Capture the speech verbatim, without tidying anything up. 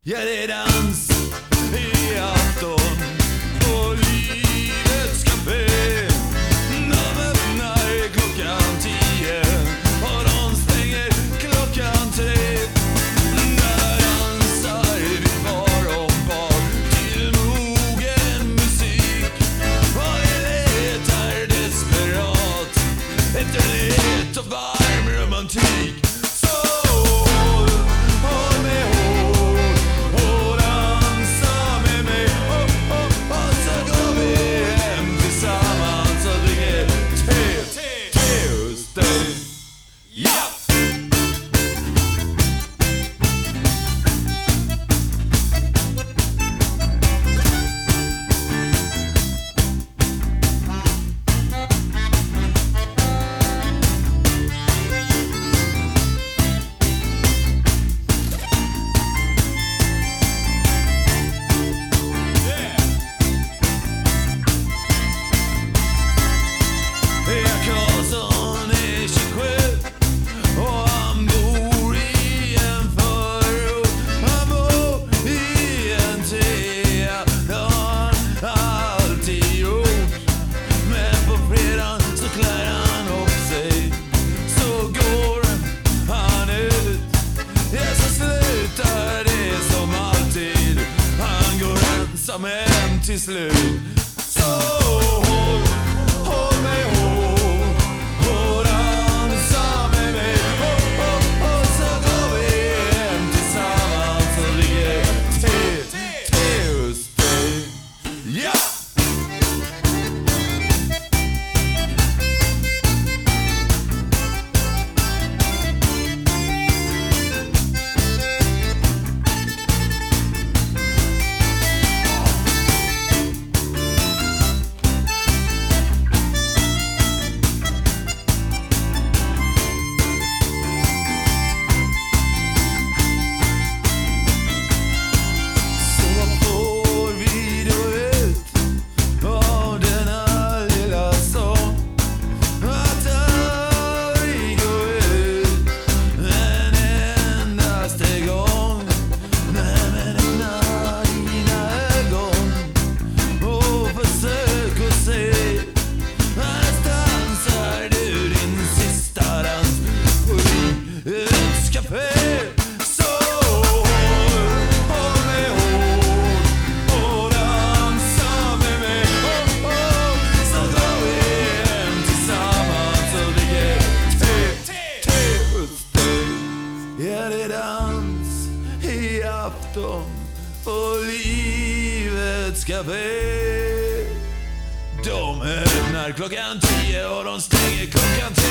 Ja, det är dans i afton på livets café. De öppnar klockan tio och de stänger klockan tre. Där dansar vi var och par till mogen musik. Och vi letar desperat efter lätt och varm romantik. Men till slut så håll, håll mig håll och dansa med mig. Oh, oh, oh, så går vi hem tillsammans och ligger till, till hos dig. Ja! Ja, det är dans i afton på livets café. De öppnar klockan tio och de stänger klockan tre.